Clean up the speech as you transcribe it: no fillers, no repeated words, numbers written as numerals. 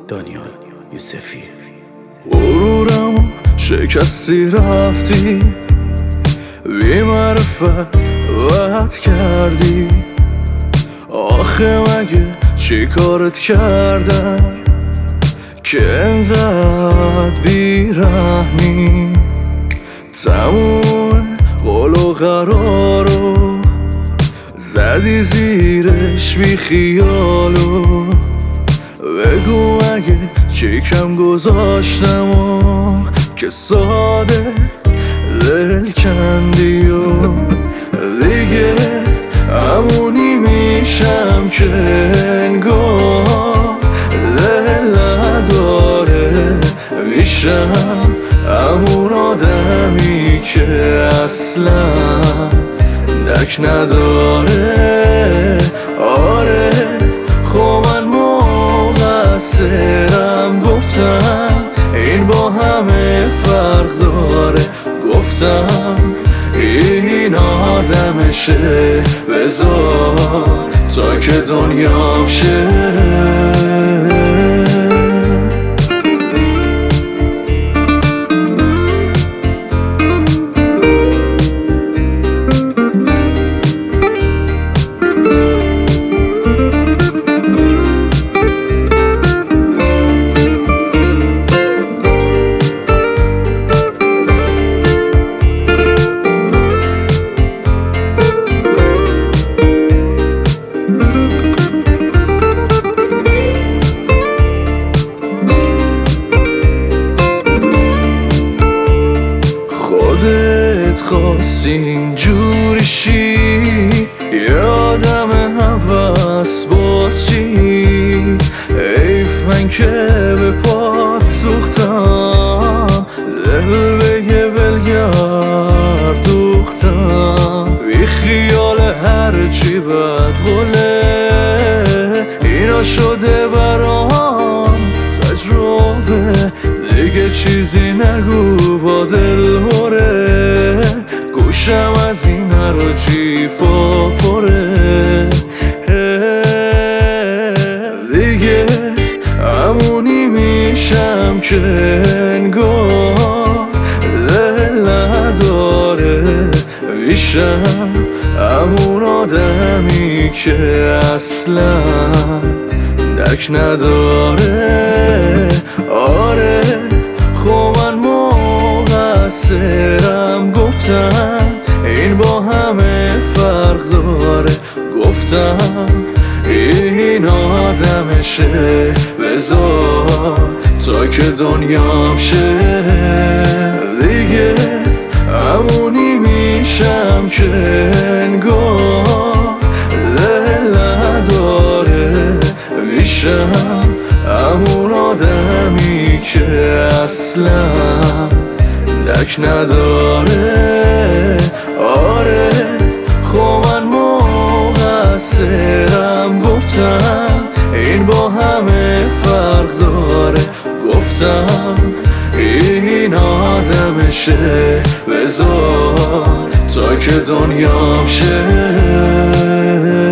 دانیال یوسفی. غرورم شکستی رفتی، بی معرفت وعد کردی. آخه مگه چی کارت کردم که انقدر بیرحمی؟ تموم قول و قرارو زدی زیرش بی خیالو. بگو مگه چی کم گذاشتم و که ساده دل کندی و دیگه همونی میشم که انگار دل نداره. میشم همون آدمی که اصلا درک نداره. آره خب من مقصرم، گفتم این با همه فرق داره. گفتم این آدمشه، بذار تا که دنیام شه. خودت خواستی اینجوری شی، یه آدم هوس باز چی؟ حیف من که به پات سوختم، دل بگه ولگرد دوختم. بی خیال هرچی بد قوله، اینا شده برام تجربه. دیگه چیزی نگو با دل هره، گوشم از این رو جیفا پره. دیگه همونی میشم که انگار دل نداره. میشم همون آدمی که اصلا درک نداره. آره خب من مقصرم، گفتم این با همه فرق داره. گفتم این آدمشه، بذار تا که دنیام شه. دیگه همونی میشم که انگار دل نداره. میشم همون آدمی که اصلا درک نداره. آره خب من مقصرم، گفتم این با همه فرق داره. گفتم این آدمشه، بذار تا که دنیام شه.